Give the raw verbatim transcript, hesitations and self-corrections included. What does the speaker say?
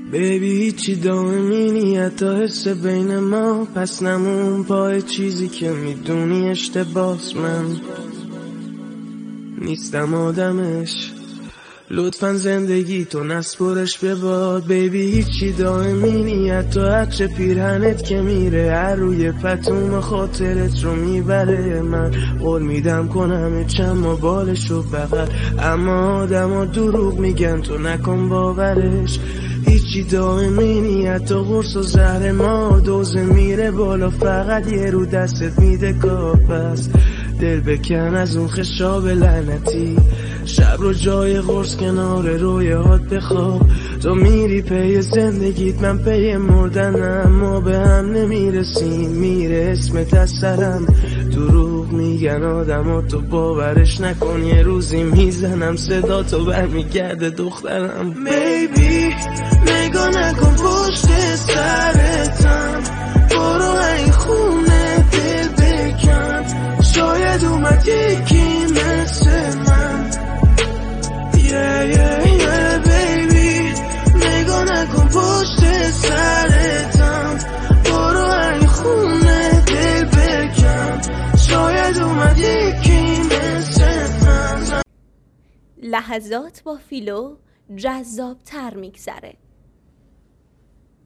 بیبی هیچی دائمی نیت تا حس بین ما، پس نمون پای چیزی که میدونی اشتباس. من نیستم آدمش، لطفاً زندگی تو نسپرش به باد. بیبی هیچی دائمی نیت تا هرچه پیرهنت که میره هر روی پتوم خاطرت رو میبره. من قول میدم کنم چما بالشو بغل، اما آدم ها دروغ میگن تو نکن باورش. هیچی دائمی نیت تا قرص و زهر ما، دوزه میره بالا فقط یه رو دستت میده کاپس. دل بکن از اون خشاب لعنتی، شب رو جای قرص کنار رویات بخواب. تو میری پی زندگیت من پی مردنم، ما به هم نمیرسیم میره اسمت از سرم. دروغ میگن آدم ها تو باورش نکن، یه روزی میزنم صدا تو برمیگرده دخترم. بیبی نگاه نکن پشت سرتم، برو این خونه دل بکن، شاید اومد یکی مثل من. yeah, yeah, yeah, baby نگاه نکن پشت سرتم، برو این خونه دل بکن، شاید اومد یکی مثل من. لحظات با فیلو جذاب تر میگذره.